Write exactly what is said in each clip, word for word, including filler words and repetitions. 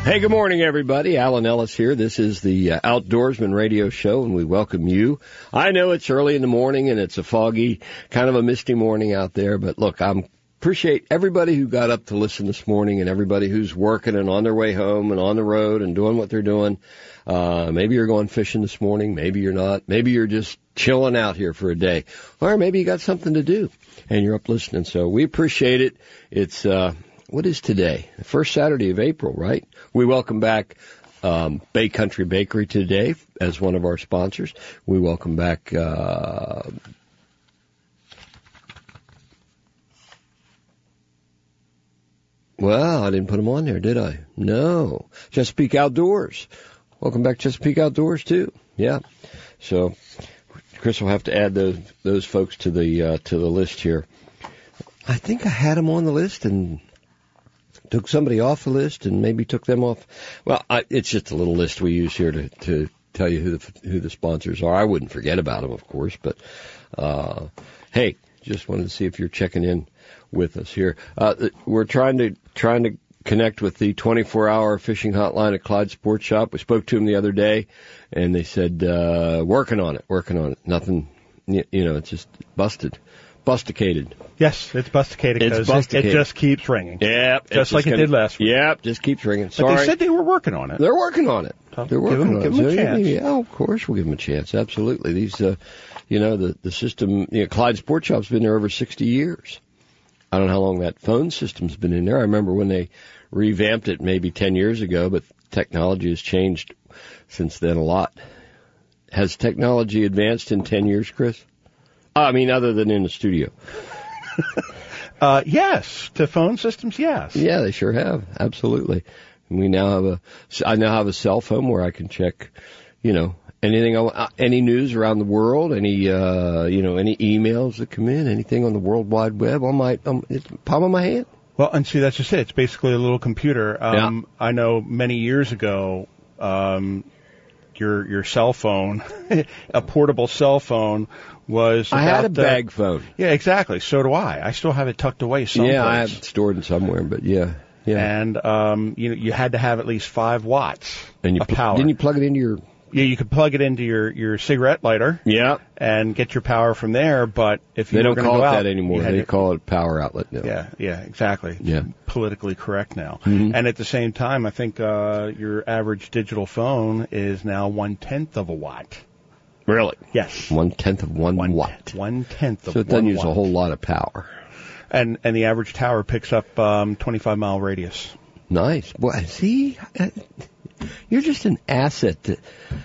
Hey, good morning, everybody. Alan Ellis here. This is the uh, Outdoorsman Radio Show, and we welcome you. I know it's early in the morning, and it's a foggy, kind of a misty morning out there, but look, I appreciate everybody who got up to listen this morning and everybody who's working and on their way home and on the road and doing what they're doing. Uh, maybe you're going fishing this morning. Maybe you're not. Maybe you're just chilling out here for a day. Or maybe you got something to do, and you're up listening. So we appreciate it. It's... uh What is today? The first Saturday of April, right? We welcome back um, Bay Country Bakery today as one of our sponsors. We welcome back uh, well, I didn't put them on there, did I? No. Chesapeake Outdoors. Welcome back Chesapeake Outdoors, too. Yeah. So Chris will have to add those those folks to the uh, to the list here. I think I had them on the list and took somebody off the list and maybe took them off. Well, I, it's just a little list we use here to, to tell you who the, who the sponsors are. I wouldn't forget about them, of course, but, uh, hey, just wanted to see if you're checking in with us here. Uh, we're trying to, trying to connect with the twenty-four hour fishing hotline at Clyde Sports Shop. We spoke to them the other day and they said, uh, working on it, working on it. Nothing, you know, it's just busted. Busticated. Yes, it's busticated because it, it just keeps ringing. Yep. Just like it gonna, did last week. Yep, just keeps ringing. Sorry. But they said they were working on it. They're working on it. They're working give them, on give it. Them a so, chance. Yeah, of course we'll give them a chance. Absolutely. These, uh, you know, the, the system, you know, Clyde Sports Shop's been there over sixty years. I don't know how long that phone system's been in there. I remember when they revamped it maybe ten years ago, but technology has changed since then a lot. Has technology advanced in ten years, Chris? I mean, other than in the studio. uh, yes, to phone systems, yes. Yeah, they sure have. Absolutely. We now have a, I now have a cell phone where I can check, you know, anything, any news around the world, any, uh, you know, any emails that come in, anything on the World Wide Web on my, um, it's the palm of my hand. Well, and see, that's just it. It's basically a little computer. Um, yeah. I know many years ago, um, your, your cell phone, a portable cell phone, was I had a the, bag phone. Yeah, exactly. So do I. I still have it tucked away someplace. Yeah, I have it stored somewhere, but yeah, yeah. And um, you know, you had to have at least five watts and you of pl- power. Didn't you plug it into your? Yeah, you could plug it into your, your cigarette lighter. Yeah. And get your power from there. But if you they were don't call go it out, that anymore. They to, call it a power outlet now. Yeah, yeah, exactly. Yeah. Politically correct now. Mm-hmm. And at the same time, I think uh, your average digital phone is now one tenth of a watt. Really? Yes. One tenth of one, one watt. One tenth of So it doesn't one use watt. a whole lot of power. And and the average tower picks up um, twenty-five mile radius. Nice. Well, see, you're just an asset. To,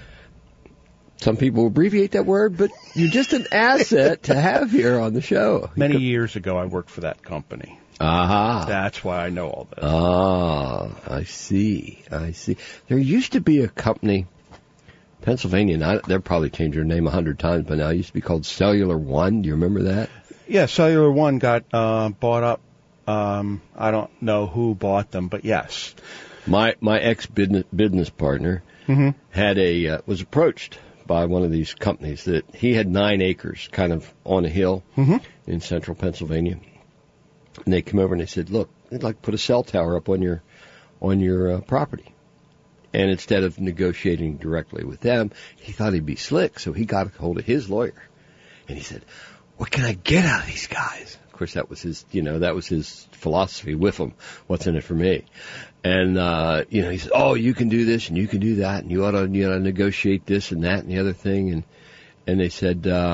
some people abbreviate that word, but you're just an asset to have here on the show. Many years ago, I worked for that company. Aha. That's why I know all this. Ah, I see. I see. There used to be a company, Pennsylvania, and I, they'll probably changed their name a hundred times by now. It used to be called Cellular One. Do you remember that? Yeah, Cellular One got uh, bought up. Um, I don't know who bought them, but yes. My my ex business business partner mm-hmm. had a uh, was approached by one of these companies that he had nine acres, kind of on a hill mm-hmm. in central Pennsylvania, and they came over and they said, "Look, they'd like to put a cell tower up on your on your uh, property." And instead of negotiating directly with them, he thought he'd be slick, so he got a hold of his lawyer. And he said, what can I get out of these guys? Of course, that was his, you know, that was his philosophy with them. What's in it for me? And, uh, you know, he said, oh, you can do this and you can do that and you ought to, you know, negotiate this and that and the other thing. And, and they said, uh,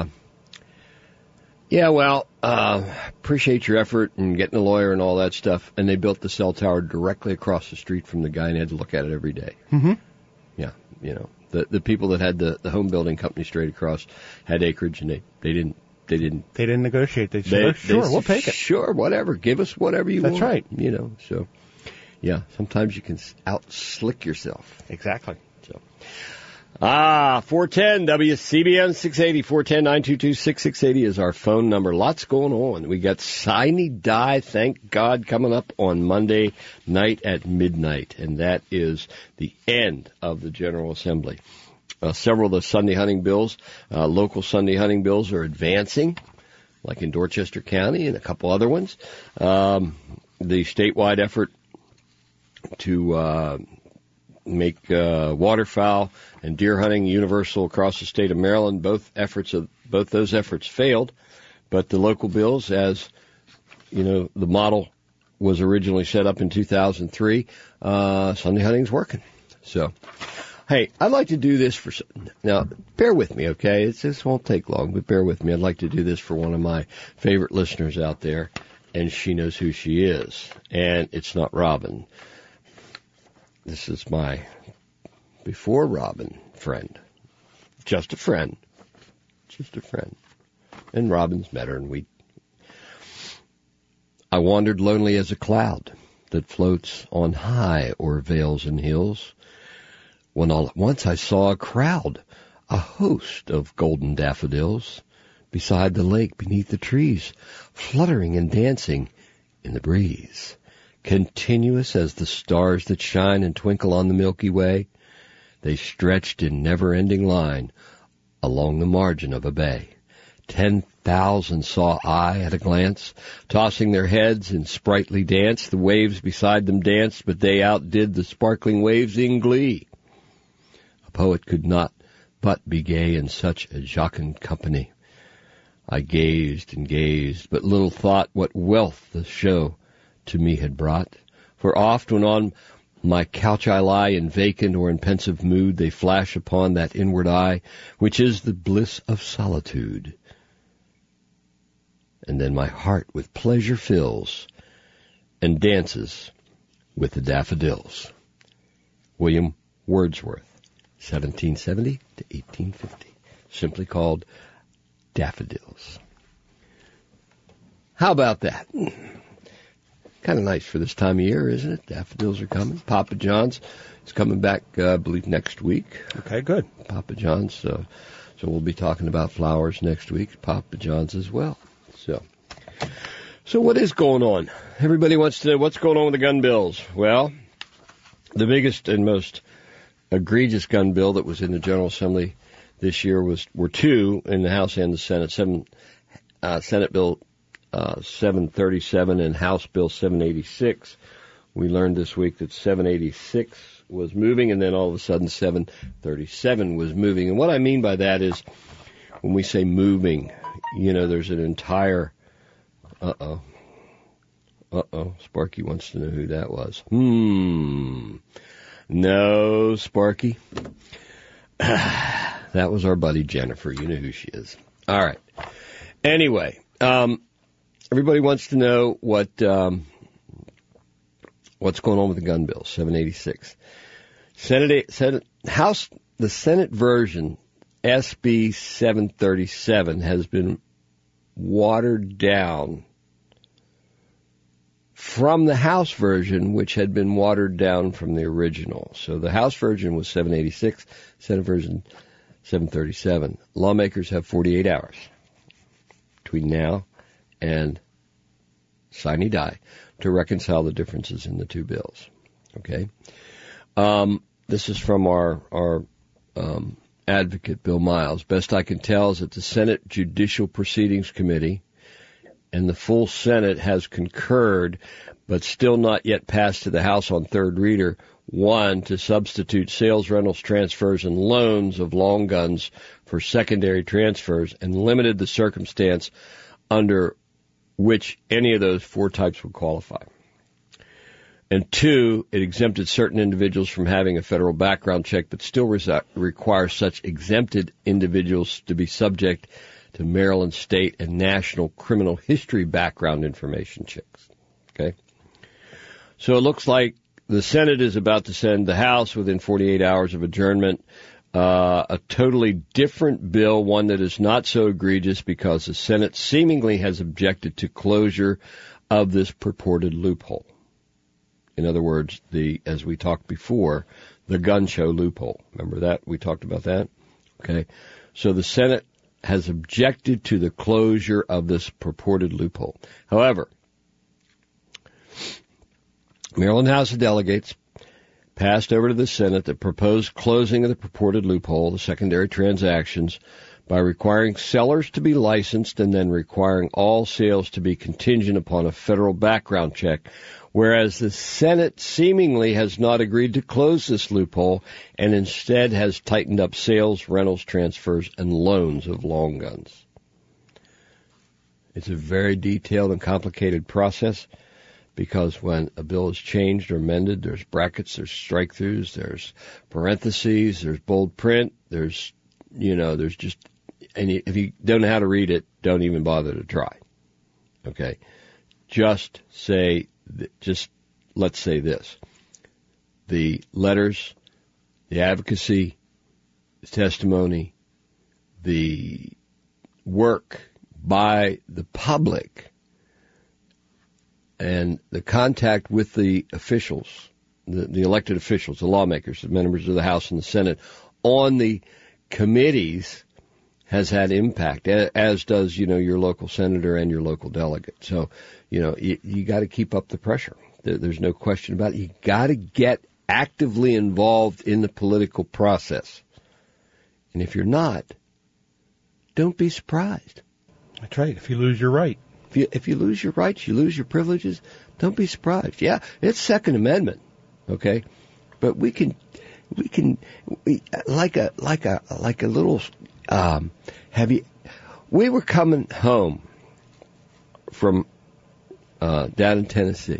yeah, well, uh, appreciate your effort and getting a lawyer and all that stuff. And they built the cell tower directly across the street from the guy and had to look at it every day. Mm-hmm. Yeah, you know, the the people that had the, the home building company straight across had acreage and they, they didn't, they didn't. They didn't negotiate. They said, they, sure, they, we'll take it. Sure, whatever. Give us whatever you That's want. That's right. You know, so, yeah, sometimes you can out slick yourself. Exactly. So. Ah, four ten W C B N six eighty, four ten, nine two two, six six eight zero is our phone number. Lots going on. We got Sine Die, thank God, coming up on Monday night at midnight, and that is the end of the General Assembly. Uh, several of the Sunday hunting bills, uh, local Sunday hunting bills are advancing, like in Dorchester County and a couple other ones. Um, the statewide effort to uh make uh, waterfowl and deer hunting universal across the state of Maryland. Both efforts of both those efforts failed, but the local bills, as you know, the model was originally set up in two thousand three. Uh, Sunday hunting's working. So, hey, I'd like to do this for now. Bear with me, okay? It's, this won't take long, but bear with me. I'd like to do this for one of my favorite listeners out there, and she knows who she is, and it's not Robin. This is my before Robin friend, just a friend, just a friend. And Robin's met her, and we. I wandered lonely as a cloud that floats on high o'er vales and hills, when all at once I saw a crowd, a host of golden daffodils, beside the lake beneath the trees, fluttering and dancing in the breeze. Continuous as the stars that shine and twinkle on the Milky Way, they stretched in never-ending line along the margin of a bay. Ten thousand saw I at a glance, tossing their heads in sprightly dance. The waves beside them danced, but they outdid the sparkling waves in glee. A poet could not but be gay in such a jocund company. I gazed and gazed, but little thought what wealth the show to me had brought. For oft when on my couch I lie in vacant or in pensive mood, they flash upon that inward eye, which is the bliss of solitude. And then my heart with pleasure fills and dances with the daffodils. William Wordsworth, seventeen seventy to eighteen fifty, simply called Daffodils. How about that? Kind of nice for this time of year, isn't it? Daffodils are coming. Papa John's is coming back, uh, I believe, next week. Okay, good. Papa John's. So, so we'll be talking about flowers next week. Papa John's as well. So, so what is going on? Everybody wants to know what's going on with the gun bills. Well, the biggest and most egregious gun bill that was in the General Assembly this year was were two in the House and the Senate. Seven, uh, Senate Bill uh, seven thirty-seven and House Bill seven eighty-six. We learned this week that seven eighty-six was moving, and then all of a sudden seven thirty-seven was moving. And what I mean by that is when we say moving, you know, there's an entire, uh-oh, uh-oh, Sparky wants to know who that was. Hmm, no, Sparky. That was our buddy Jennifer. You know who she is. All right. Anyway, um, everybody wants to know what um, what's going on with the gun bill, seven eighty-six. Senate, Senate, House, the Senate version, S B seven thirty-seven, has been watered down from the House version, which had been watered down from the original. So the House version was seven eighty-six, Senate version seven thirty-seven. Lawmakers have forty-eight hours between now and sine die to reconcile the differences in the two bills. Okay? Um, this is from our, our um, advocate, Bill Miles. Best I can tell is that the Senate Judicial Proceedings Committee and the full Senate has concurred, but still not yet passed to the House on third reader, one, to substitute sales, rentals, transfers, and loans of long guns for secondary transfers, and limited the circumstance under which any of those four types would qualify. And two, it exempted certain individuals from having a federal background check, but still resi- requires such exempted individuals to be subject to Maryland state and national criminal history background information checks. Okay? So it looks like the Senate is about to send the House within forty-eight hours of adjournment uh, a totally different bill, one that is not so egregious because the Senate seemingly has objected to closure of this purported loophole. In other words, the as we talked before, the gun show loophole. Remember that? We talked about that? Okay. So the Senate has objected to the closure of this purported loophole. However, Maryland House of Delegates passed over to the Senate the proposed closing of the purported loophole, the secondary transactions, by requiring sellers to be licensed and then requiring all sales to be contingent upon a federal background check, whereas the Senate seemingly has not agreed to close this loophole and instead has tightened up sales, rentals, transfers, and loans of long guns. It's a very detailed and complicated process because when a bill is changed or amended, there's brackets, there's strike-throughs, there's parentheses, there's bold print, there's, you know, there's just, and if you don't know how to read it, don't even bother to try. Okay? Just say, just let's say this. The letters, the advocacy, the testimony, the work by the public, and the contact with the officials, the, the elected officials, the lawmakers, the members of the House and the Senate, on the committees has had impact, as does, you know, your local senator and your local delegate. So, you know, you, you got to keep up the pressure. There, there's no question about it. You got to get actively involved in the political process. And if you're not, don't be surprised. That's right. If you lose your right. If you, if you lose your rights, you lose your privileges, don't be surprised. Yeah, it's Second Amendment, okay? But we can, we can, we, like a, like a, like a little, um, have you, we were coming home from, uh, down in Tennessee,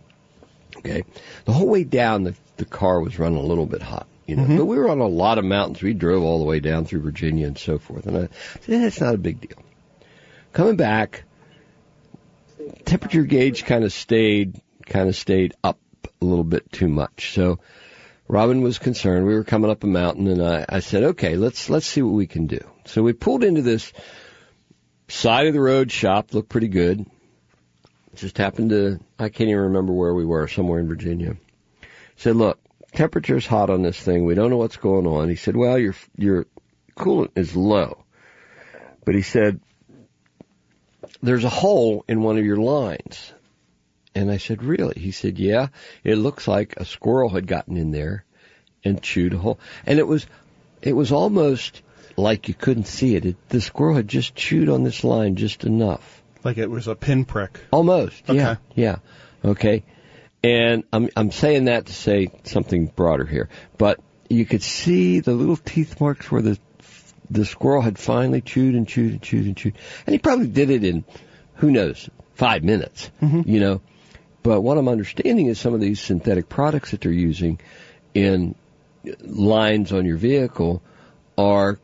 okay? The whole way down, the, the car was running a little bit hot, you know, mm-hmm. But we were on a lot of mountains. We drove all the way down through Virginia and so forth, and I said, it's not a big deal. Coming back, temperature gauge kind of stayed, kind of stayed up a little bit too much. So Robin was concerned. We were coming up a mountain, and I, I said, okay, let's, let's see what we can do. So we pulled into this side of the road shop, looked pretty good. Just happened to, I can't even remember where we were, somewhere in Virginia. Said, look, temperature's hot on this thing. We don't know what's going on. He said, well, your, your coolant is low. But he said, there's a hole in one of your lines. And I said, really? He said, yeah, it looks like a squirrel had gotten in there and chewed a hole. And it was, it was almost like you couldn't see it. it the squirrel had just chewed on this line just enough. Like it was a pinprick. Almost, okay. yeah, yeah. Okay. And I'm, I'm saying that to say something broader here. But you could see the little teeth marks where the the squirrel had finally chewed and chewed and chewed and chewed. And he probably did it in, who knows, five minutes, mm-hmm. you know. But what I'm understanding is some of these synthetic products that they're using in lines on your vehicle are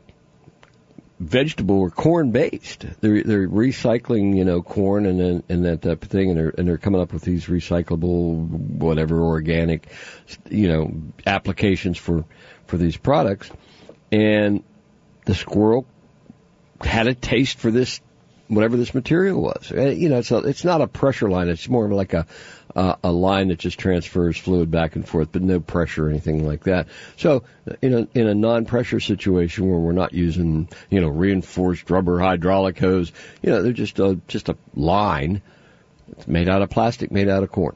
vegetable or corn-based. They're, they're recycling, you know, corn and then, and that type of thing, and they're, and they're coming up with these recyclable, whatever, organic, you know, applications for, for these products. And the squirrel had a taste for this, whatever this material was. You know, it's a, it's not a pressure line. It's more of like a, uh, a line that just transfers fluid back and forth, but no pressure or anything like that. So in a, in a non-pressure situation where we're not using, you know, reinforced rubber hydraulic hose, you know, they're just a, just a line. It's made out of plastic, made out of corn,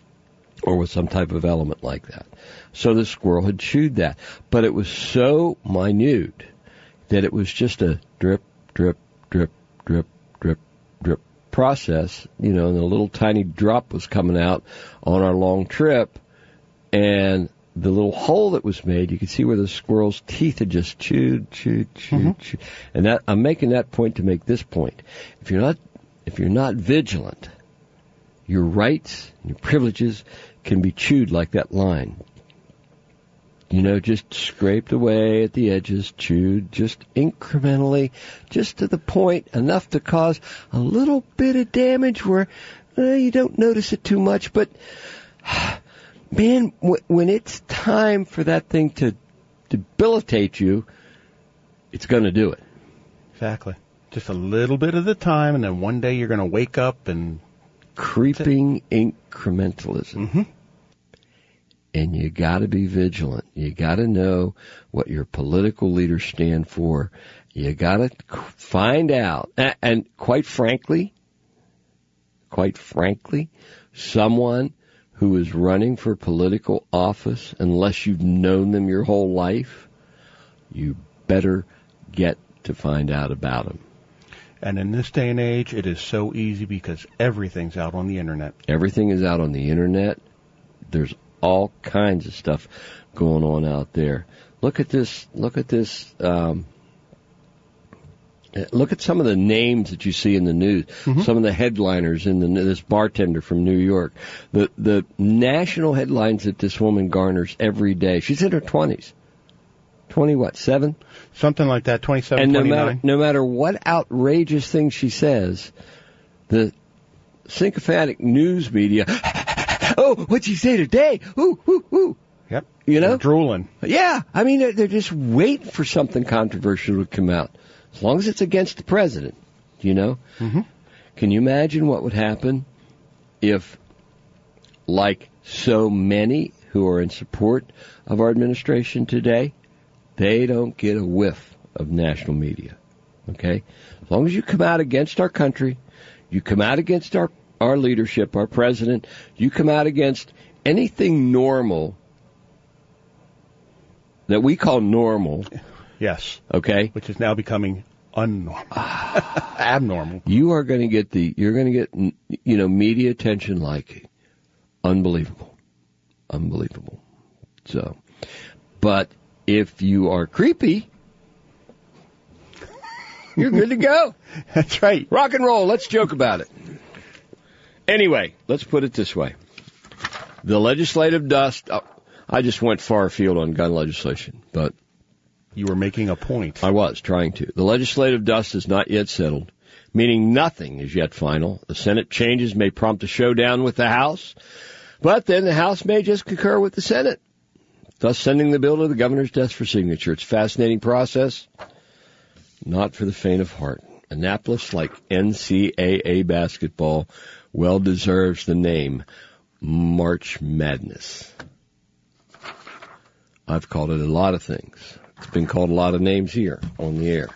or with some type of element like that. So the squirrel had chewed that, but it was so minute that it was just a drip, drip, drip, drip, drip, drip process, you know, and a little tiny drop was coming out on our long trip, and the little hole that was made, you could see where the squirrel's teeth had just chewed, chewed, chewed, mm-hmm. chewed. And that, I'm making that point to make this point. If you're not, if you're not vigilant, your rights, your privileges can be chewed like that line. You know, just scraped away at the edges, chewed just incrementally, just to the point, enough to cause a little bit of damage where uh, you don't notice it too much. But, man, w- when it's time for that thing to debilitate you, it's going to do it. Exactly. Just a little bit at a time, and then one day you're going to wake up and... Creeping incrementalism. Mm-hmm. And you got to be vigilant. You got to know what your political leaders stand for. You got to find out. And, and quite frankly, quite frankly, someone who is running for political office, unless you've known them your whole life, you better get to find out about them. And in this day and age, it is so easy because everything's out on the Internet. Everything is out on the Internet. There's all kinds of stuff going on out there. Look at this. Look at this. Um, look at some of the names that you see in the news. Mm-hmm. Some of the headliners in the this bartender from New York. The the national headlines that this woman garners every day. She's in her twenties. Twenty what? Seven? Something like that. Twenty-seven. And no twenty-nine. matter no matter what outrageous thing she says, the sycophantic news media. Oh, what'd she say today? Ooh, ooh, ooh. Yep. You know? They're drooling. Yeah. I mean, they're, they're just waiting for something controversial to come out. As long as it's against the president, you know? Mm-hmm. Can you imagine what would happen if, like so many who are in support of our administration today, they don't get a whiff of national media? Okay? As long as you come out against our country, you come out against our our leadership, our president, you come out against anything normal that we call normal. Yes. Okay? Which is now becoming unnormal. Abnormal. You are going to get the, you're going to get, you know, media attention like unbelievable. Unbelievable. So, but if you are creepy, you're good to go. That's right. Rock and roll. Let's joke about it. Anyway, let's put it this way. The legislative dust, oh, I just went far afield on gun legislation, but you were making a point. I was trying to. The legislative dust is not yet settled, meaning nothing is yet final. The Senate changes may prompt a showdown with the House, but then the House may just concur with the Senate, thus sending the bill to the governor's desk for signature. It's a fascinating process, not for the faint of heart. Annapolis, like N C double A basketball, well deserves the name March Madness. I've called it a lot of things. It's been called a lot of names here on the air.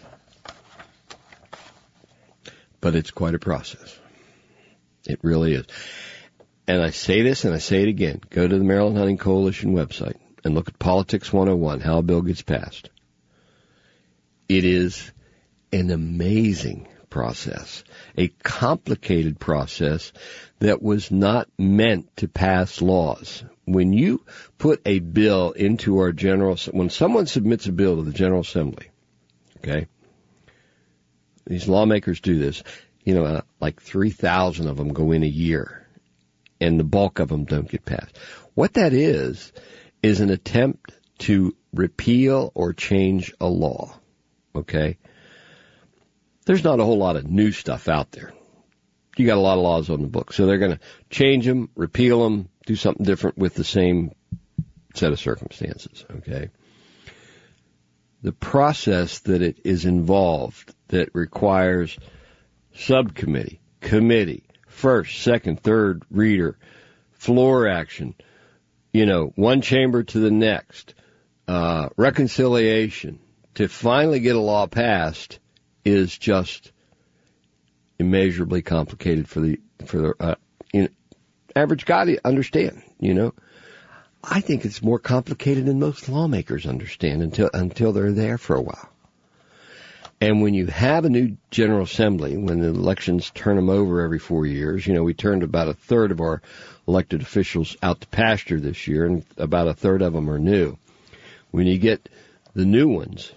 But it's quite a process. It really is. And I say this and I say it again. Go to the Maryland Hunting Coalition website and look at Politics one oh one, how a bill gets passed. It is an amazing process, a complicated process that was not meant to pass laws. When you put a bill into our General, when someone submits a bill to the General Assembly, okay, these lawmakers do this, you know, uh, like three thousand of them go in a year, and the bulk of them don't get passed. What that is, is an attempt to repeal or change a law, okay? There's not a whole lot of new stuff out there. You got a lot of laws on the book. So they're going to change them, repeal them, do something different with the same set of circumstances, okay? The process that it is involved that requires subcommittee, committee, first, second, third reader, floor action, you know, one chamber to the next, uh, reconciliation, to finally get a law passed is just immeasurably complicated for the for the uh, you know, average guy to understand. You know, I think it's more complicated than most lawmakers understand until until they're there for a while. And when you have a new General Assembly, when the elections turn them over every four years, you know, we turned about a third of our elected officials out to pasture this year, and about a third of them are new. When you get the new ones,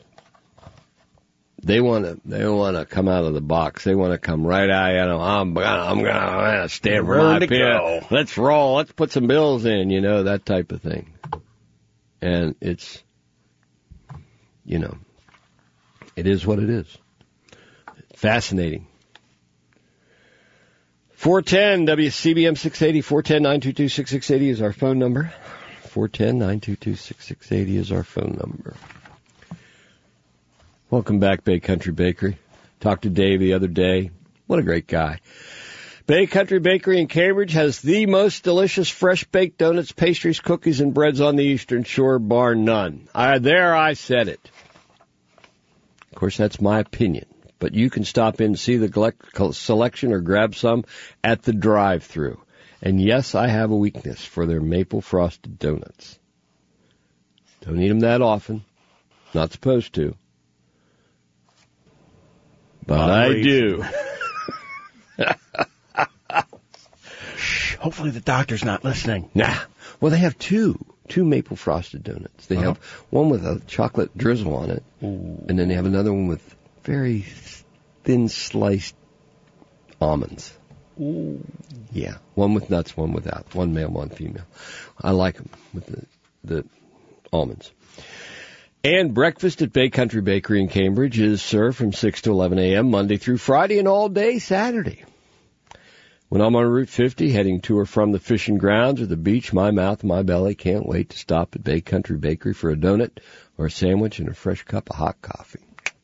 They want to. They want to come out of the box. They want to come right out. You know, I'm gonna. I'm gonna stand for my pin. Let's roll. Let's put some bills in. You know, that type of thing. And it's, you know, it is what it is. Fascinating. four ten W C B M six eighty. four ten, nine two two, six six eight zero is our phone number. four ten, nine two two, six six eight zero is our phone number. Welcome back, Bay Country Bakery. Talked to Dave the other day. What a great guy. Bay Country Bakery in Cambridge has the most delicious fresh-baked donuts, pastries, cookies, and breads on the Eastern Shore, bar none. I, there I said it. Of course, that's my opinion. But you can stop in and see the selection or grab some at the drive-thru. And yes, I have a weakness for their maple frosted donuts. Don't eat them that often. Not supposed to. but I do. Shh, hopefully the doctor's not listening. Nah. Well, they have two. Two maple frosted donuts. They uh-huh. have one with a chocolate drizzle on it, Ooh. and then they have another one with very thin sliced almonds. Ooh. Yeah, one with nuts, one without. One male, one female. I like them with the, the almonds. And breakfast at Bay Country Bakery in Cambridge is served from six to eleven a.m. Monday through Friday and all day Saturday. When I'm on Route fifty, heading to or from the fishing grounds or the beach, my mouth and my belly can't wait to stop at Bay Country Bakery for a donut or a sandwich and a fresh cup of hot coffee.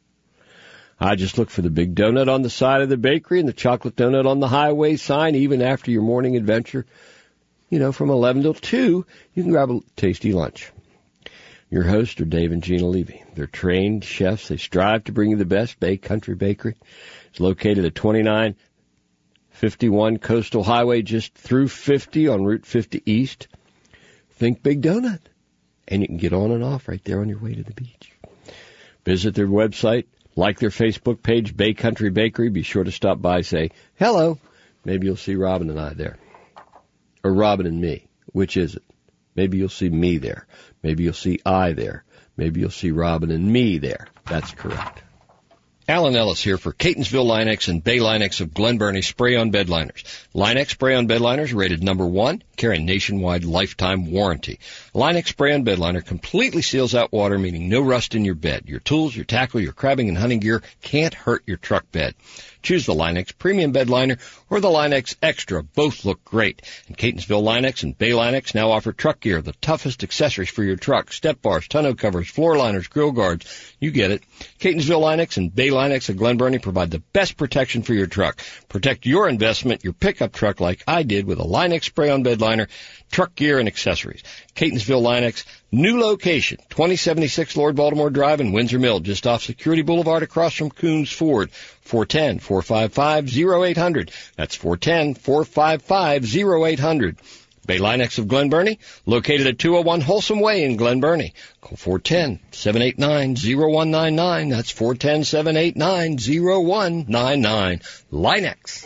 I just look for the big donut on the side of the bakery and the chocolate donut on the highway sign. Even after your morning adventure, you know, from eleven till two, you can grab a tasty lunch. Your hosts are Dave and Gina Levy. They're trained chefs. They strive to bring you the best. Bay Country Bakery is located at twenty-nine fifty-one Coastal Highway, just through fifty on Route fifty East. Think Big Donut. And you can get on and off right there on your way to the beach. Visit their website, like their Facebook page, Bay Country Bakery. Be sure to stop by, say hello. Maybe you'll see Robin and I there. Or Robin and me. Which is it? Maybe you'll see me there. Maybe you'll see I there. Maybe you'll see Robin and me there. That's correct. Alan Ellis here for Catonsville Line-X and Bay Line-X of Glen Burnie Spray-On Bed Liners. Line-X Spray-On Bed Liners rated number one, carry nationwide lifetime warranty. Line-X Spray-On Bed Liner completely seals out water, meaning no rust in your bed. Your tools, your tackle, your crabbing and hunting gear can't hurt your truck bed. Choose the Line-X Premium Bed Liner or the Line-X Extra. Both look great. And Catonsville Line-X and Bay Line-X now offer truck gear, the toughest accessories for your truck. Step bars, tonneau covers, floor liners, grill guards. You get it. Catonsville Line-X and Bay Line-X of Glen Burnie provide the best protection for your truck. Protect your investment, your pickup truck, like I did with a Line-X Spray-On Bed Liner, truck gear, and accessories. Catonsville Line-X, new location, twenty seventy-six Lord Baltimore Drive in Windsor Mill, just off Security Boulevard across from Coons Ford. four one zero, four five five, zero eight zero zero. That's four one zero, four five five, zero eight zero zero. Bay Line-X of Glen Burnie, located at two oh one Wholesome Way in Glen Burnie. Call four one zero, seven eight nine, zero one nine nine. That's four one zero, seven eight nine, zero one nine nine. Line-X.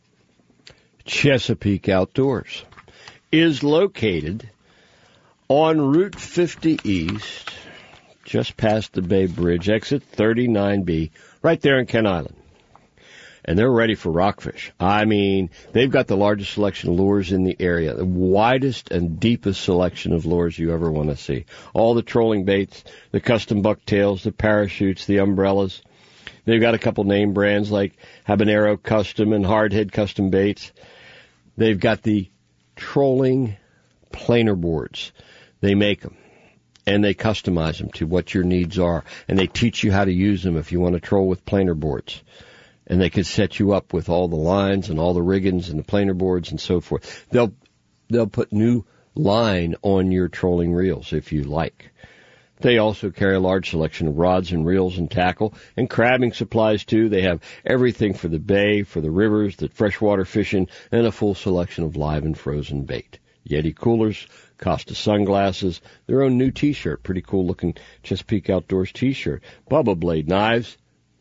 Chesapeake Outdoors is located on Route fifty East, just past the Bay Bridge, exit thirty-nine B, right there in Ken Island. And they're ready for rockfish. I mean, they've got the largest selection of lures in the area, the widest and deepest selection of lures you ever want to see. All the trolling baits, the custom bucktails, the parachutes, the umbrellas. They've got a couple name brands like Habanero Custom and Hardhead Custom Baits. They've got the trolling planer boards. They make them, and they customize them to what your needs are, and they teach you how to use them if you want to troll with planer boards. And they can set you up with all the lines and all the riggings and the planer boards and so forth. They'll they'll put new line on your trolling reels if you like. They also carry a large selection of rods and reels and tackle and crabbing supplies too. They have everything for the bay, for the rivers, the freshwater fishing, and a full selection of live and frozen bait. Yeti coolers, Costa sunglasses, their own new t-shirt, pretty cool looking Chesapeake Outdoors t-shirt, Bubba Blade knives,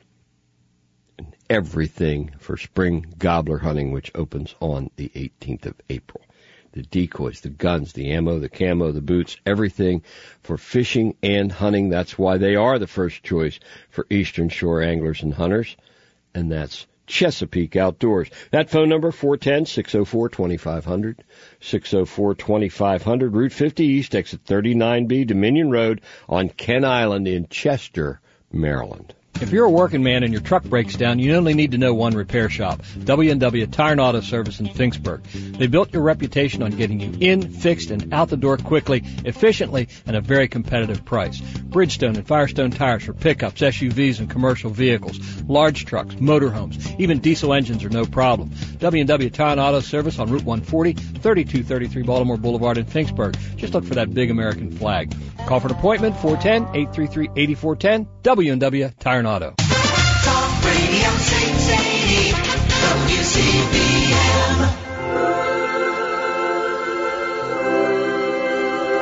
and everything for spring gobbler hunting, which opens on the eighteenth of April. The decoys, the guns, the ammo, the camo, the boots, everything for fishing and hunting. That's why they are the first choice for Eastern Shore anglers and hunters, and that's Chesapeake Outdoors. That phone number, four one zero, six oh four, two five zero zero, six oh four, two five zero zero, Route fifty East, exit thirty-nine B, Dominion Road on Ken Island in Chester, Maryland. If you're a working man and your truck breaks down, you only need to know one repair shop, W and W Tire and Auto Service in Finksburg. They built your reputation on getting you in, fixed, and out the door quickly, efficiently, and a very competitive price. Bridgestone and Firestone tires for pickups, S U Vs, and commercial vehicles, large trucks, motorhomes, even diesel engines are no problem. W and W Tire and Auto Service on Route one forty, thirty-two thirty-three Baltimore Boulevard in Finksburg. Just look for that big American flag. Call for an appointment, four one zero, eight three three, eight four one zero, W and W Tire and Auto. Talk Radio six eighty W C B M.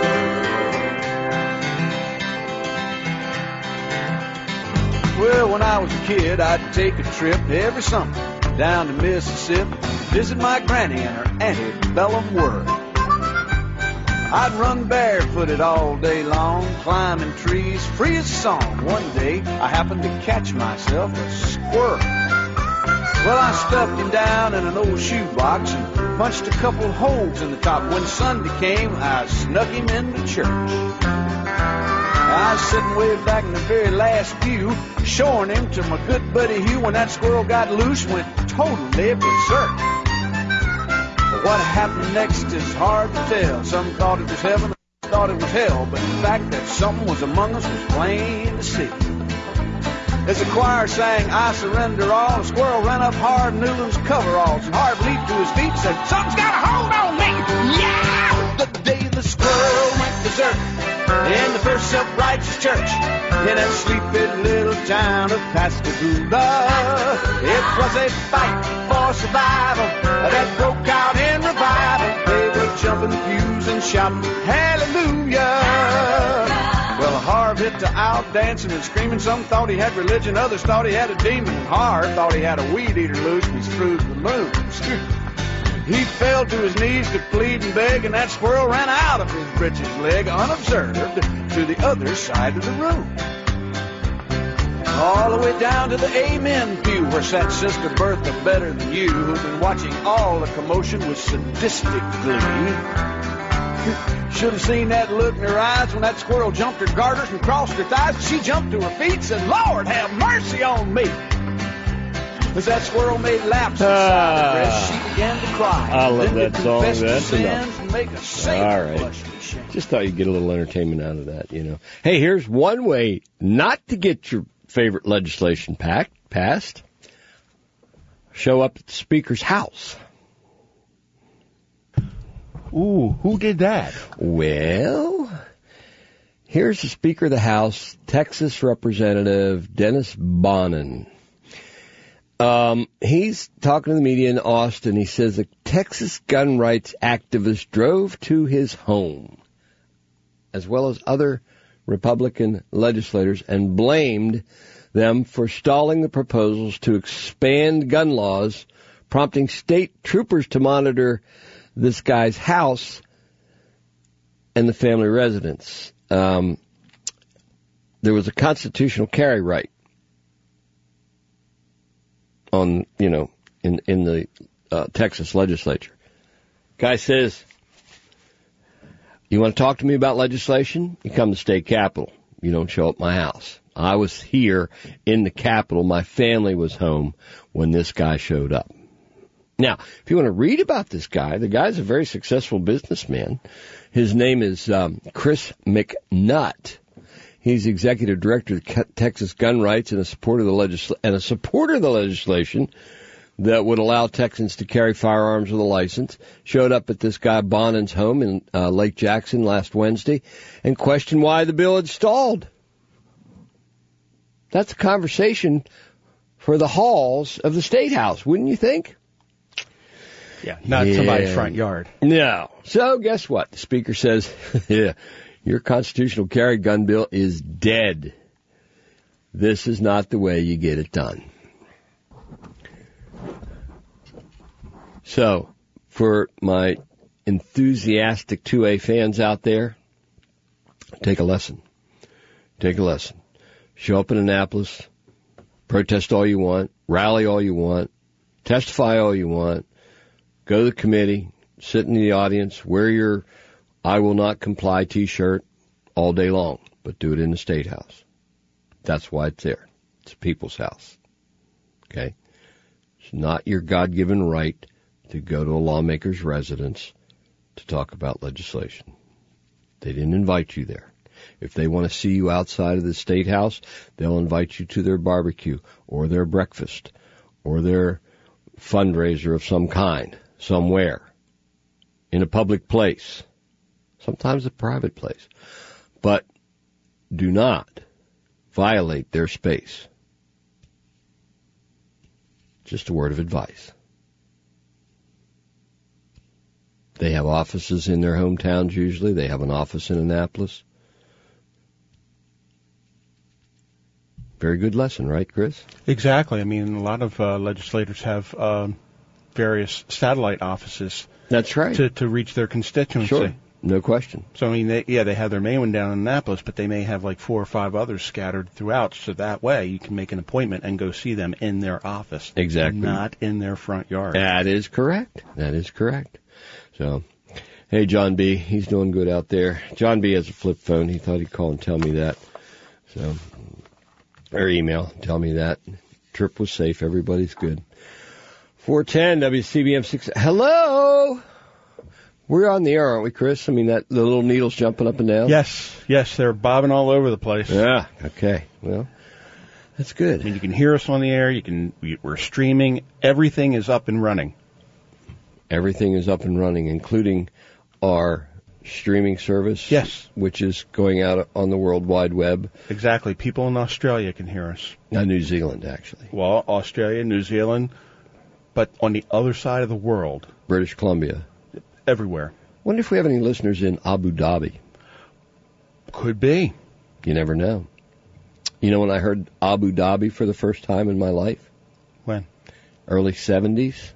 Well, when I I was a kid, I'd take a trip every summer down to Mississippi, visit my granny and her antebellum world. I'd run barefooted all day long, climbing trees, free as a song. One day, I happened to catch myself a squirrel. Well, I stuffed him down in an old shoebox and punched a couple holes in the top. When Sunday came, I snuck him into church. I was sitting way back in the very last pew, showing him to my good buddy Hugh. When that squirrel got loose, went totally berserk. But what happened next is hard to tell. Some thought it was heaven, some thought it was hell. But the fact that something was among us was plain to see. As the choir sang, I surrender all, the squirrel ran up hard in Newland's coveralls, and Harv leaped to his feet and said, something's got a hold on me! Yeah! The day the squirrel went berserk in the First Self-Righteous Church in that sleepy little town of Pascagoula. It was a fight for survival that broke out in revival. They were jumping pews and shouting, hallelujah! Well, Harv hit the out dancing and screaming. Some thought he had religion, others thought he had a demon. And Harv thought he had a weed eater loose and he screwed the moons. He fell to his knees to plead and beg, and that squirrel ran out of his breeches leg unobserved to the other side of the room. All the way down to the amen pew where sat Sister Bertha Better Than You, who'd been watching all the commotion with sadistic glee. Should have seen that look in her eyes when that squirrel jumped her garters and crossed her thighs. She jumped to her feet and said, Lord, have mercy on me. As that squirrel made laps inside her dress, she began to cry. I love then that song. That's That's enough. And make a saint All right. Just thought you'd get a little entertainment out of that, you know. Hey, here's one way not to get your favorite legislation packed, passed. Show up at the Speaker's house. Ooh, who did that? Well, here's the Speaker of the House, Texas Representative Dennis Bonnen. Um, he's talking to the media in Austin. He says a Texas gun rights activist drove to his home, as well as other Republican legislators, and blamed them for stalling the proposals to expand gun laws, prompting state troopers to monitor this guy's house and the family residence. Um, there was a constitutional carry right on, you know, in in the uh, Texas legislature. Guy says, you want to talk to me about legislation? You come to state capitol. You don't show up at my house. I was here in the Capitol. My family was home when this guy showed up. Now, if you want to read about this guy, the guy's a very successful businessman. His name is um, Chris McNutt. He's executive director of Texas Gun Rights and a supporter of the legisl- and a supporter of the legislation that would allow Texans to carry firearms with a license. Showed up at this guy Bonnen's home in uh, Lake Jackson last Wednesday and questioned why the bill had stalled. That's a conversation for the halls of the State House, wouldn't you think? Yeah, not yeah. somebody's front yard. No. So guess what? The Speaker says, yeah, your constitutional carry gun bill is dead. This is not the way you get it done. So, for my enthusiastic two A fans out there, take a lesson. Take a lesson. Show up in Annapolis, protest all you want, rally all you want, testify all you want, go to the committee, sit in the audience, wear your I will not comply t-shirt all day long, but do it in the State House. That's why it's there. It's a people's house. Okay? It's not your God-given right to go to a lawmaker's residence to talk about legislation. They didn't invite you there. If they want to see you outside of the State House, they'll invite you to their barbecue or their breakfast or their fundraiser of some kind, somewhere, in a public place, sometimes a private place. But do not violate their space. Just a word of advice. They have offices in their hometowns usually. They have an office in Annapolis. Very good lesson, right, Chris? Exactly. I mean, a lot of uh, legislators have um, various satellite offices. That's right. To, to reach their constituency. Sure. No question. So, I mean, they, yeah, they have their main one down in Annapolis, but they may have like four or five others scattered throughout, so that way you can make an appointment and go see them in their office. Exactly. Not in their front yard. That is correct. That is correct. So, hey, John B., he's doing good out there. John B. has a flip phone. He thought he'd call and tell me that. So, or email, tell me that. Trip was safe. Everybody's good. four ten W C B M six. Hello! We're on the air, aren't we, Chris? I mean, that the little needle's jumping up and down? Yes, yes, they're bobbing all over the place. Yeah, okay. Well, that's good. I mean, you can hear us on the air. You can. We're streaming. Everything is up and running. Everything is up and running, including our streaming service. Yes. Which is going out on the World Wide Web. Exactly. People in Australia can hear us. Uh, New Zealand, actually. Well, Australia, New Zealand, but on the other side of the world. British Columbia. Everywhere. Wonder if we have any listeners in Abu Dhabi. Could be. You never know. You know when I heard Abu Dhabi for the first time in my life? When? Early seventies.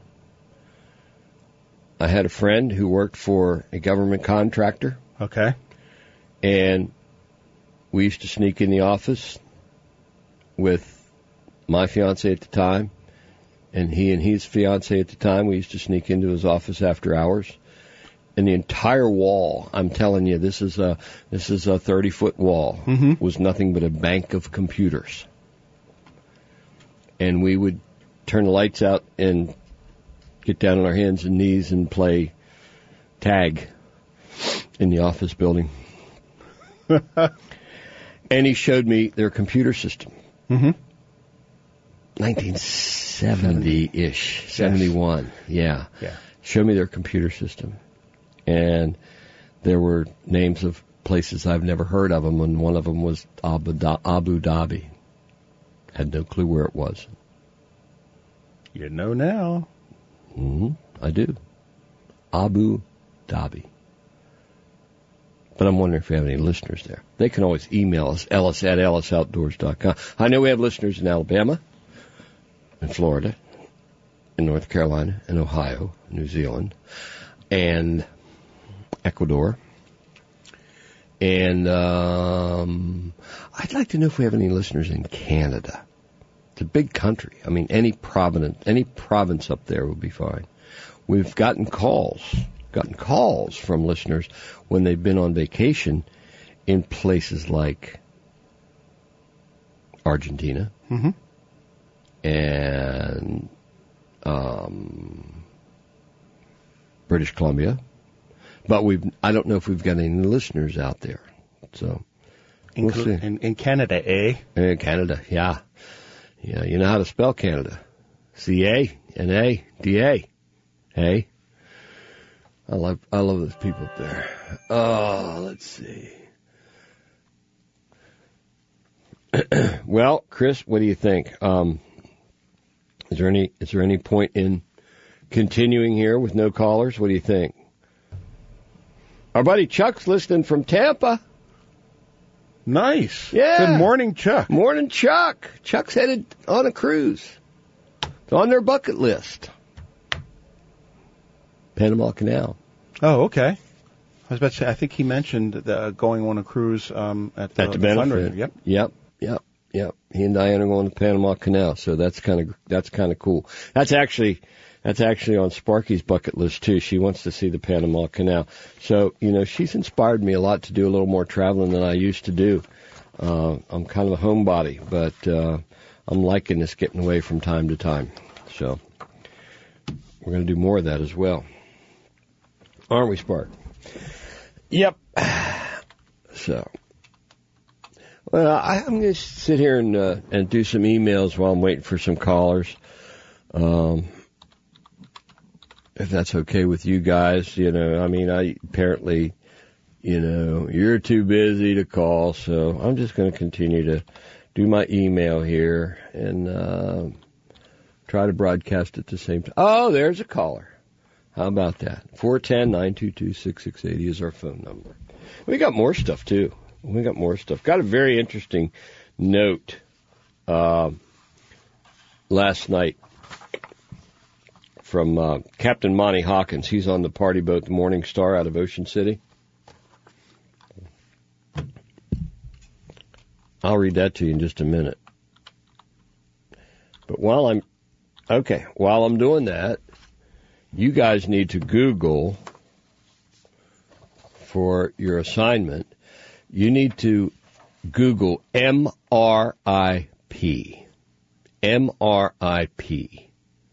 I had a friend who worked for a government contractor. Okay. And we used to sneak in the office with my fiancée at the time, and he and his fiancée at the time. We used to sneak into his office after hours. And the entire wall, I'm telling you, this is a this is a thirty-foot wall, mm-hmm. was nothing but a bank of computers. And we would turn the lights out and get down on our hands and knees and play tag in the office building. And he showed me their computer system. Mm-hmm. nineteen seventy-ish, yes. seventy-one, yeah. Yeah. Showed me their computer system. And there were names of places I've never heard of them, and one of them was Abu, da- Abu Dhabi. Had no clue where it was. You know now. Mm-hmm. I do. Abu Dhabi. But I'm wondering if we have any listeners there. They can always email us, ellis at ellis outdoors dot com. I know we have listeners in Alabama, in Florida, in North Carolina, in Ohio, New Zealand, and Ecuador. And um, I'd like to know if we have any listeners in Canada. It's a big country. I mean, any province, any province up there would be fine. We've gotten calls, gotten calls from listeners when they've been on vacation in places like Argentina mm-hmm. and um, British Columbia. But we've I don't know if we've got any listeners out there. So we'll Inclu- see. In, in Canada, eh? In Canada, yeah. Yeah, you know how to spell Canada. C A N A D A. Hey. I love I love those people up there. Oh, let's see. Well, Chris, what do you think? Um, is there any is there any point in continuing here with no callers? What do you think? Our buddy Chuck's listening from Tampa. Nice. Yeah. Good morning, Chuck. Morning, Chuck. Chuck's headed on a cruise. It's on their bucket list. Panama Canal. Oh, okay. I was about to say, I think he mentioned the, going on a cruise um, at the, At the the benefit. fundraiser. Yep. Yep. Yep. Yep. He and Diane are going to Panama Canal, so that's kind of that's kind of cool. That's actually that's actually on Sparky's bucket list too. She wants to see the Panama Canal. So you know, she's inspired me a lot to do a little more traveling than I used to do. Uh, I'm kind of a homebody, but uh, I'm liking this getting away from time to time. So we're going to do more of that as well, aren't we, Spark? Yep. So. Well, I, I'm going to sit here and uh, and do some emails while I'm waiting for some callers. Um, if that's okay with you guys, you know, I mean, I apparently, you know, you're too busy to call, so I'm just going to continue to do my email here and uh, try to broadcast at the same time. Oh, there's a caller. How about that? four one zero, nine two two, six six eight zero is our phone number. We got more stuff, too. We got more stuff. Got a very interesting note uh, last night from uh, Captain Monty Hawkins. He's on the party boat, the Morning Star, out of Ocean City. I'll read that to you in just a minute. But while I'm, okay, while I'm doing that, you guys need to Google for your assignment. You need to Google M R I P. M R I P.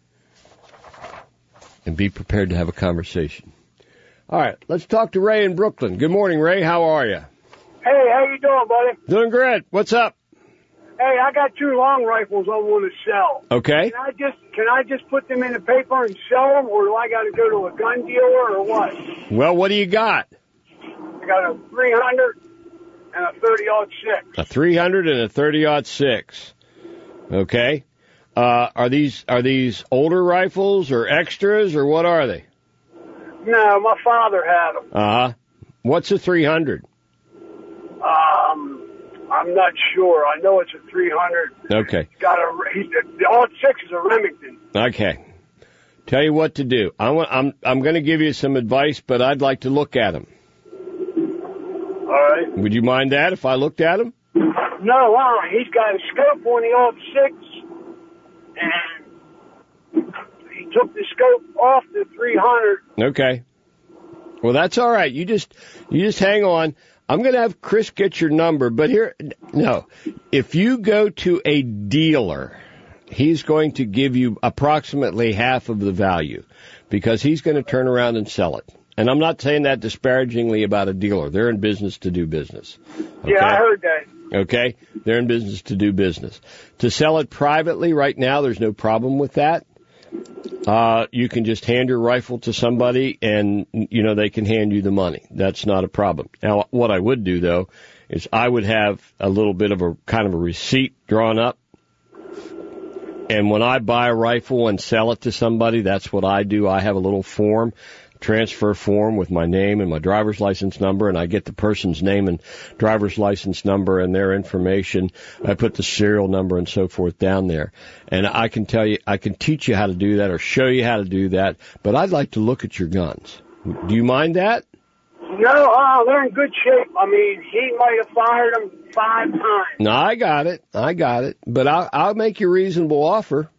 And be prepared to have a conversation. All right, let's talk to Ray in Brooklyn. Good morning, Ray. How are you? Hey, how you doing, buddy? Doing great. What's up? Hey, I got two long rifles I want to sell. Okay. Can I just can I just put them in the paper and sell them, or do I got to go to a gun dealer, or what? Well, what do you got? I got a three hundred and a thirty aught six. A three hundred and a thirty aught six. Okay. Uh, are these are these older rifles or extras, or what are they? No, my father had them. Uh huh. What's a three hundred? Um, I'm not sure. I know it's a three hundred. Okay. He's got a he, the aught six is a Remington. Okay. Tell you what to do. I want, I'm I'm going to give you some advice, but I'd like to look at them. All right. Would you mind that if I looked at them? No, uh, he's got a scope on the aught six, and he took the scope off the three hundred. Okay. Well, that's all right. You just you just hang on. I'm going to have Chris get your number, but here, no. If you go to a dealer, he's going to give you approximately half of the value because he's going to turn around and sell it. And I'm not saying that disparagingly about a dealer. They're in business to do business. Okay? Yeah, I heard that. Okay? They're in business to do business. To sell it privately right now, there's no problem with that. Uh, you can just hand your rifle to somebody and, you know, they can hand you the money. That's not a problem. Now, what I would do, though, is I would have a little bit of a kind of a receipt drawn up. And when I buy a rifle and sell it to somebody, that's what I do. I have a little form, transfer form with my name and my driver's license number, and I get the person's name and driver's license number and their information. I put the serial number and so forth down there. And I can tell you, I can teach you how to do that or show you how to do that, but I'd like to look at your guns. Do you mind that? No, uh, they're in good shape. I mean, he might have fired them five times. No, I got it. I got it. But I'll, I'll make you a reasonable offer.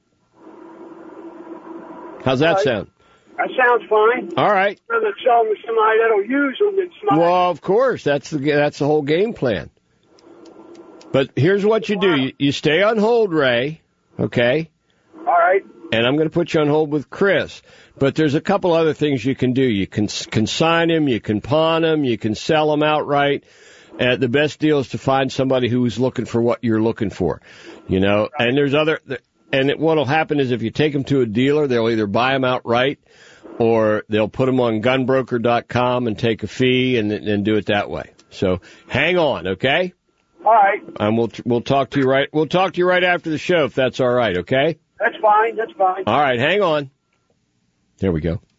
How's that Right. sound? That sounds fine. All right. Rather sell them to somebody that'll use them than somebody. Well, of course, that's the that's the whole game plan. But here's what you do: you, you stay on hold, Ray. Okay. All right. And I'm going to put you on hold with Chris. But there's a couple other things you can do. You can consign him, you can pawn him, you can sell him outright. Uh, the best deal is to find somebody who's looking for what you're looking for. You know. Right. And there's other. And what will happen is if you take them to a dealer, they'll either buy them outright, or they'll put them on gun broker dot com and take a fee and, and do it that way. So hang on, okay? All right. And we'll we'll talk to you right we'll talk to you right after the show if that's all right, okay? That's fine. That's fine. All right, hang on. There we go.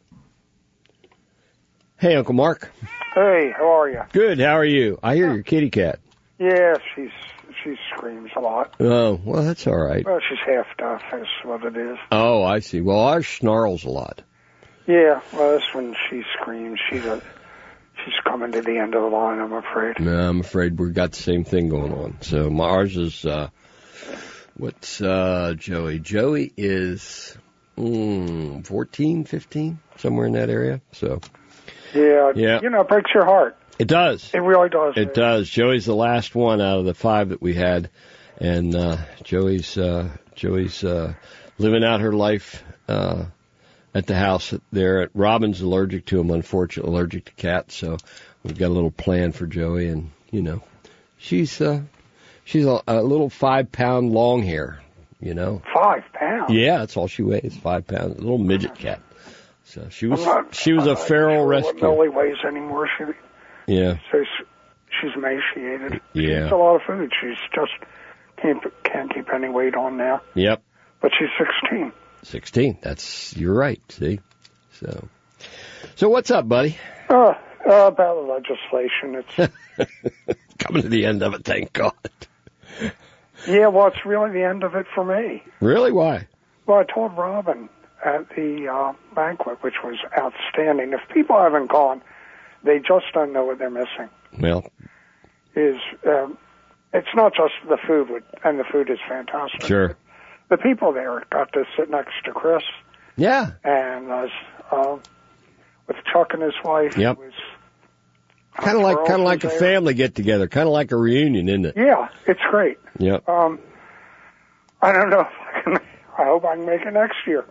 Hey, Uncle Mark. Hey, how are you? Good. How are you? I hear your kitty cat. Yeah, she's she screams a lot. Oh, well, that's all right. Well, she's half deaf. That's what it is. Oh, I see. Well, ours snarls a lot. Yeah, well, that's when she screams. She's a, she's coming to the end of the line, I'm afraid. No, I'm afraid we've got the same thing going on. So my, ours is, uh, what's uh, Joey? Joey is mm, fourteen, fifteen, somewhere in that area. So yeah, yeah, you know, it breaks your heart. It does. It really does. It does. Joey's the last one out of the five that we had, and uh, Joey's uh, Joey's uh, living out her life uh, at the house there. Robin's allergic to him, unfortunately, allergic to cats. So we've got a little plan for Joey, and you know, she's uh, she's a, a little five pound long hair. You know, five pounds. Yeah, that's all she weighs. Five pounds. A little midget cat. So she was not, she was I'm a feral sure rescue. What Millie weighs anymore? She. Yeah. So she's emaciated. She Yeah. eats a lot of food. She's just can't can't keep any weight on now. Yep. But she's sixteen. Sixteen. That's you're right. See. So. So what's up, buddy? Uh, uh about the legislation. It's coming to the end of it. Thank God. Yeah, well, it's really the end of it for me. Really? Why? Well, I told Robin at the uh, banquet, which was outstanding. If people haven't gone, they just don't know what they're missing. Well, Is um, it's not just the food, with, and the food is fantastic. sure. The people there got to sit next to Chris, Yeah. and was uh, with Chuck and his wife. Yep. It was, Kind of like, Charles kind of like a was there. family get together, kind of like a reunion, isn't it? Yeah, it's great. Yep. Um, I don't know if I can. I hope I can make it next year.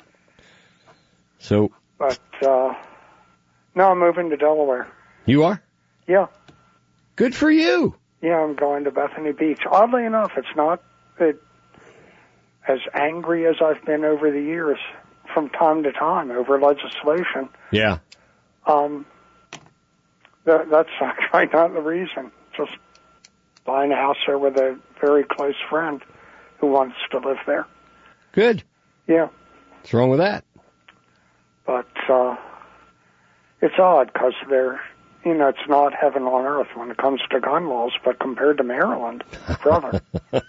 So But uh, no, I'm moving to Delaware. you are? Yeah, Good for you. yeah, I'm going to Bethany Beach. Oddly enough, it's not it, as angry as I've been over the years from time to time over legislation. Yeah. Um, that, that's actually not the reason. Just buying a house there with a very close friend who wants to live there. Good. Yeah, What's wrong with that? but uh, it's odd because they're, you know, it's not heaven on earth when it comes to gun laws, but compared to Maryland, brother.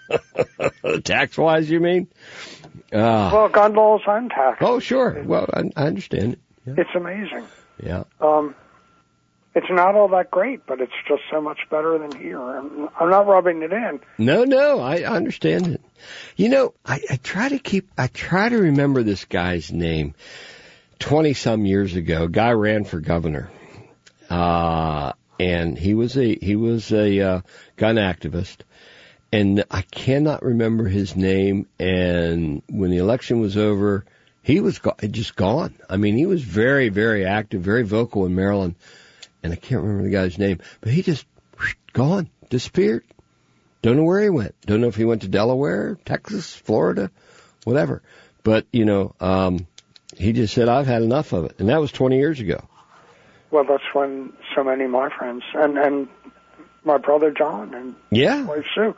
Tax-wise, you mean? Uh, Well, gun laws and tax. oh, sure. Well, I, I understand it. Yeah. It's amazing. yeah. Um, it's not all that great, but it's just so much better than here. I'm, I'm not rubbing it in. No, no, I I understand it. You know, I, I try to keep, I try to remember this guy's name. Twenty some years ago, a guy ran for governor, uh, and he was a he was a uh, gun activist, and I cannot remember his name. And when the election was over, he was go- just gone. I mean, he was very, very active, very vocal in Maryland, and I can't remember the guy's name, but he just whoosh, gone, disappeared. Don't know where he went. Don't know if he went to Delaware, Texas, Florida, whatever. But, you know, um, he just said, I've had enough of it. And that was twenty years ago. Well, that's when so many of my friends, and, and my brother John and Yeah. wife Sue,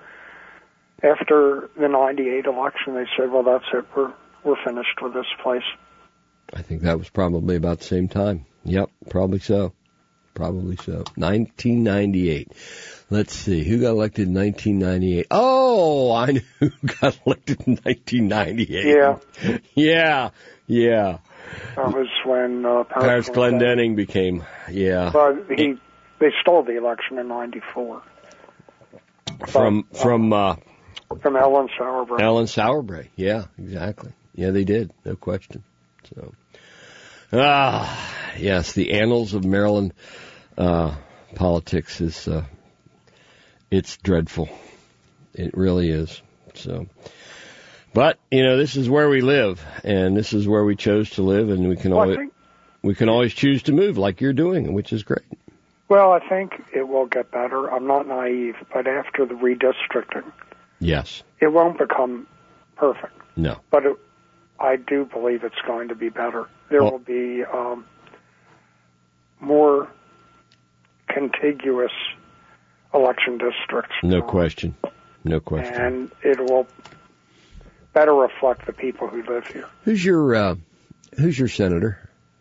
after the ninety-eight election, they said, well, that's it. We're, we're finished with this place. I think that was probably about the same time. Yep, probably so. Probably so. nineteen ninety-eight. Let's see. Who got elected in nineteen ninety-eight? Oh, I knew who got elected in nineteen ninety-eight. Yeah. Yeah. Yeah. That was when uh, Paris Glendenning became, yeah. But he, they stole the election in ninety-four. From, from, uh, From Ellen Sauerbrei. Alan Sauerbrei. Yeah, exactly. Yeah, they did. No question. So, ah, yes, the annals of Maryland, uh, politics is, uh, it's dreadful. It really is. So, but, you know, this is where we live, and this is where we chose to live, and we can Well, I always, think, we can always choose to move like you're doing, which is great. well, I think it will get better. I'm not naive, but after the redistricting, Yes. it won't become perfect. No. But it, I do believe it's going to be better. There Well- will be um, more contiguous election districts. No um, question. No question. And it will better reflect the people who live here. Who's your, uh, who's your senator?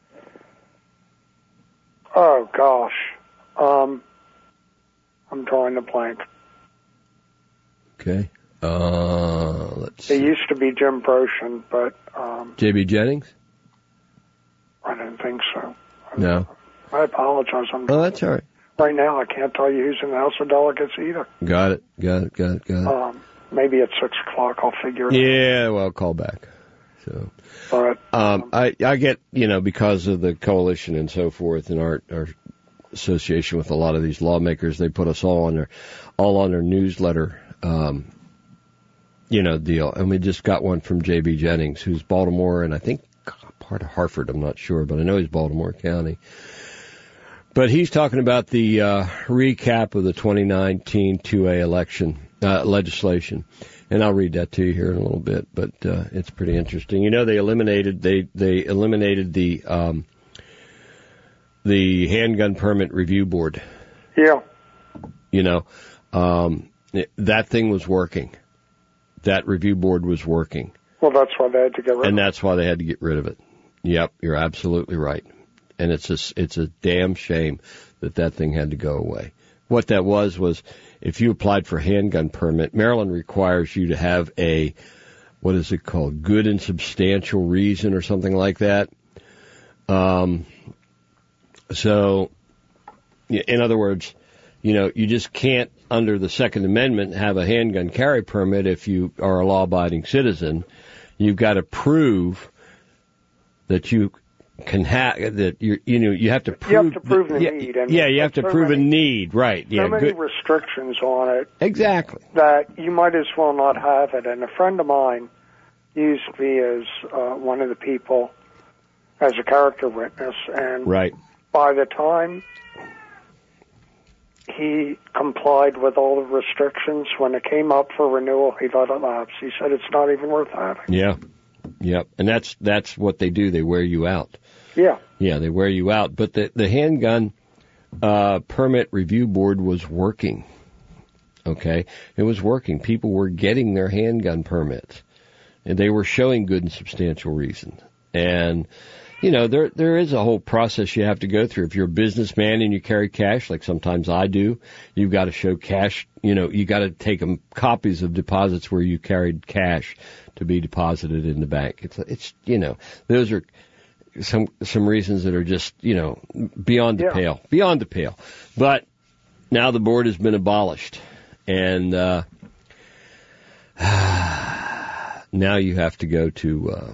Oh, gosh. Um, I'm drawing a blank. Okay. Uh, let's It see. used to be Jim Broshin, but um, J B Jennings? I don't think so. No. I apologize. I'm, Oh, that's all right. right now, I can't tell you who's in the House of Delegates either. Got it. Got it. Got it. Got it. Um, maybe at six o'clock I'll figure it out. Yeah, well, call back. So, But um, I, I get, you know, because of the coalition and so forth and our, our association with a lot of these lawmakers, they put us all on their, all on their newsletter, um, you know, deal. And we just got one from J B Jennings, who's Baltimore and I think part of Hartford, I'm not sure, but I know he's Baltimore County. But he's talking about the uh, recap of the twenty nineteen two A election uh, legislation, and I'll read that to you here in a little bit. But uh, it's pretty interesting. You know, they eliminated they they eliminated the um, the handgun permit review board. yeah, You know, um, it, that thing was working. That review board was working, well, that's why they had to get rid and of it. that's why they had to get rid of it. Yep, you're absolutely right. And it's a, it's a damn shame that that thing had to go away. what that was was if you applied for a handgun permit, Maryland requires you to have a, what is it called, good and substantial reason or something like that. Um, so, in other words, you know, you just can't, under the Second Amendment, have a handgun carry permit if you are a law-abiding citizen. You've got to prove that you can have, that you you know, you have to prove. You have to prove that, the yeah, need. And yeah, you have to so prove many, a need, right. So yeah, many good. restrictions on it. Exactly. That you might as well not have it. And a friend of mine used me as uh, one of the people as a character witness. And right. by the time he complied with all the restrictions, when it came up for renewal, he let it lapse. He said it's not even worth having. Yeah. Yep. And that's that's what they do. They wear you out. Yeah. Yeah, they wear you out. But the, the handgun uh, permit review board was working. Okay? It was working. People were getting their handgun permits. And they were showing good and substantial reason. And, you know, there there is a whole process you have to go through. If you're a businessman and you carry cash, like sometimes I do, you've got to show cash. You know, you got to take them copies of deposits where you carried cash to be deposited in the bank. It's, it's you know, those are some some reasons that are just, you know, beyond the yeah. pale, beyond the pale. But now the board has been abolished, and uh, now you have to go to uh,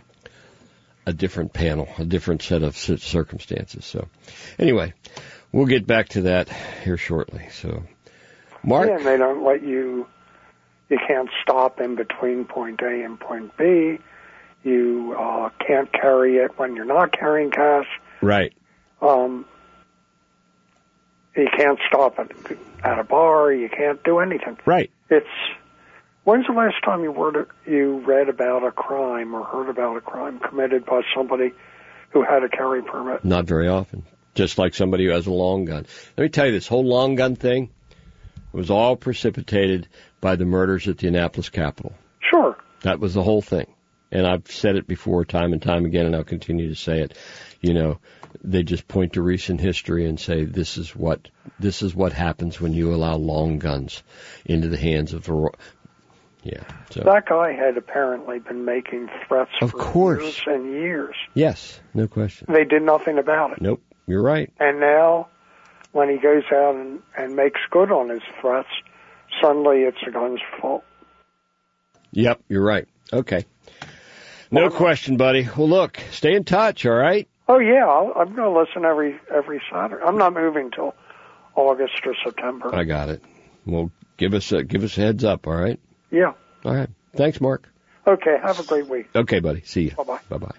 a different panel, a different set of circumstances. So, anyway, we'll get back to that here shortly. So, Mark, yeah, and they don't let you. You can't stop in between point A and point B. You uh, can't carry it when you're not carrying cash. Right. Um, you can't stop at, at a bar. You can't do anything. Right. It's. When's the last time you were you read about a crime or heard about a crime committed by somebody who had a carry permit? Not very often. Just like somebody who has a long gun. Let me tell you, this whole long gun thing was all precipitated by the murders at the Annapolis Capitol. Sure. That was the whole thing. And I've said it before time and time again, and I'll continue to say it. You know, they just point to recent history and say this is what this is what happens when you allow long guns into the hands of the. Yeah. So. That guy had apparently been making threats of for course. years and years. Yes, no question. They did nothing about it. Nope, you're right. And now, when he goes out and, and makes good on his threats, suddenly it's the gun's fault. Yep, you're right. Okay. No question, buddy. Well, look, stay in touch, all right? Oh, yeah, I'll, I'm going to listen every every Saturday. I'm not moving till August or September. I got it. Well, give us a, give us a heads up, all right? Yeah. All right. Thanks, Mark. Okay, have a great week. Okay, buddy. See you. Bye-bye. Bye-bye.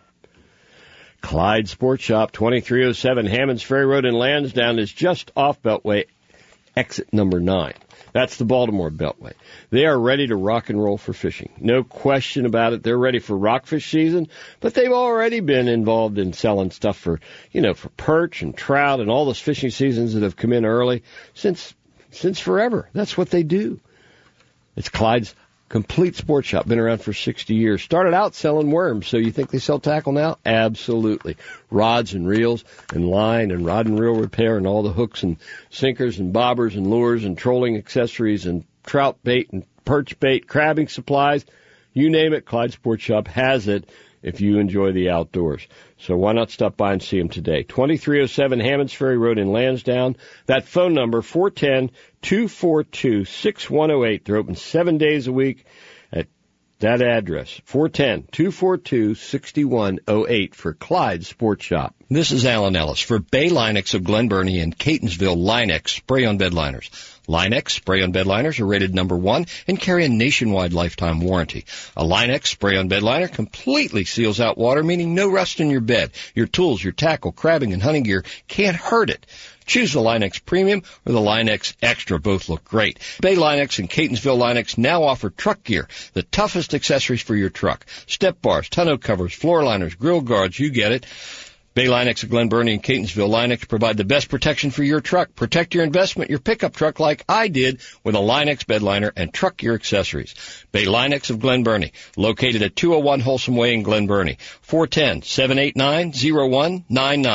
Clyde Sports Shop, twenty-three oh seven Hammonds Ferry Road in Lansdowne is just off Beltway, exit number nine. That's the Baltimore Beltway. They are ready to rock and roll for fishing. No question about it. They're ready for rockfish season, but they've already been involved in selling stuff for, you know, for perch and trout and all those fishing seasons that have come in early since since forever. That's what they do. It's Clyde's complete sports shop. Been around for sixty years. Started out selling worms. So you think they sell tackle now? Absolutely. Rods and reels and line and rod and reel repair and all the hooks and sinkers and bobbers and lures and trolling accessories and trout bait and perch bait, crabbing supplies. You name it, Clyde Sports Shop has it if you enjoy the outdoors. So why not stop by and see them today? twenty-three oh seven Hammonds Ferry Road in Lansdowne. That phone number, four one zero, two four two, six one zero eight. They're open seven days a week at that address, four one zero, two four two, six one zero eight for Clyde Sports Shop. This is Alan Ellis for Bay Linex of Glen Burnie and Catonsville Linex Spray-On Bed Liners. Linex Spray-On Bed Liners are rated number one and carry a nationwide lifetime warranty. A Linex Spray-On Bed Liner completely seals out water, meaning no rust in your bed. Your tools, your tackle, crabbing, and hunting gear can't hurt it. Choose the Linex Premium or the Linex Extra. Both look great. Bay Linex and Catonsville Linex now offer truck gear, the toughest accessories for your truck. Step bars, tonneau covers, floor liners, grill guards, you get it. Bay Linex of Glen Burnie and Catonsville Linex provide the best protection for your truck. Protect your investment, your pickup truck like I did with a Linex bed liner and truck gear accessories. Bay Linex of Glen Burnie, located at two oh one Wholesome Way in Glen Burnie. four one zero, seven eight nine, zero one nine nine.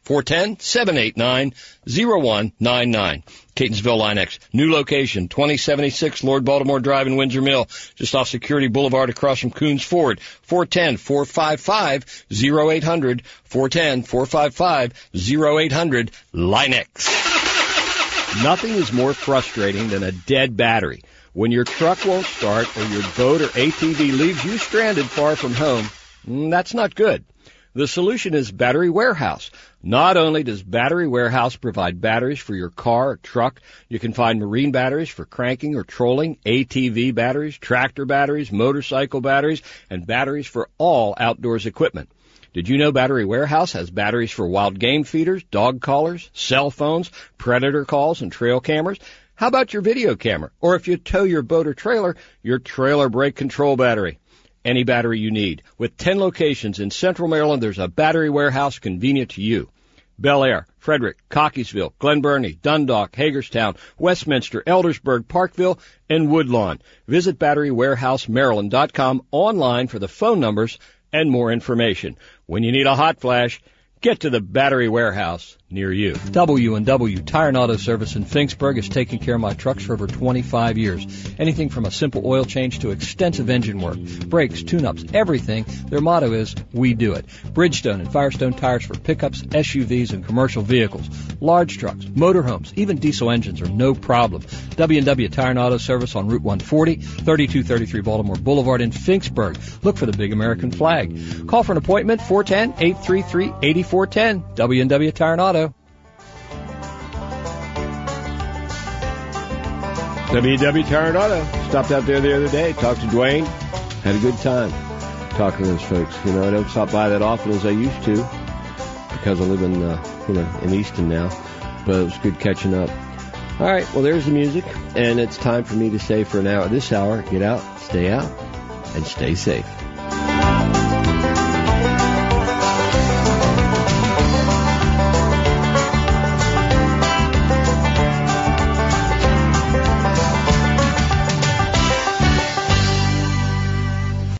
four one zero, seven eight nine, zero one nine nine. Catonsville Line-X. New location, twenty seventy-six Lord Baltimore Drive in Windsor Mill, just off Security Boulevard across from Coons Ford. four one zero, four five five, zero eight zero zero. four one zero, four five five, zero eight zero zero. Line-X. Nothing is more frustrating than a dead battery. When your truck won't start or your boat or A T V leaves you stranded far from home, that's not good. The solution is Battery Warehouse. Not only does Battery Warehouse provide batteries for your car or truck, you can find marine batteries for cranking or trolling, A T V batteries, tractor batteries, motorcycle batteries, and batteries for all outdoors equipment. Did you know Battery Warehouse has batteries for wild game feeders, dog collars, cell phones, predator calls, and trail cameras? How about your video camera? Or if you tow your boat or trailer, your trailer brake control battery. Any battery you need. With ten locations in Central Maryland, there's a Battery Warehouse convenient to you. Bel Air, Frederick, Cockeysville, Glen Burnie, Dundalk, Hagerstown, Westminster, Eldersburg, Parkville, and Woodlawn. Visit battery warehouse maryland dot com online for the phone numbers and more information. When you need a hot flash, get to the Battery Warehouse near you. W and W Tire and Auto Service in Finksburg has taken care of my trucks for over twenty-five years. Anything from a simple oil change to extensive engine work, brakes, tune-ups, everything. Their motto is, we do it. Bridgestone and Firestone tires for pickups, S U Vs, and commercial vehicles. Large trucks, motorhomes, even diesel engines are no problem. W and W Tire and Auto Service on Route one forty, thirty-two thirty-three Baltimore Boulevard in Finksburg. Look for the big American flag. Call for an appointment, four one zero, eight three three, eight four one zero. W and W Tire and Auto. W W Tire and Auto. Stopped out there the other day, talked to Dwayne, had a good time talking to those folks. You know, I don't stop by that often as I used to because I live in, uh, you know, in Easton now, but it was good catching up. All right, well, there's the music, and it's time for me to say for an hour, this hour, get out, stay out, and stay safe.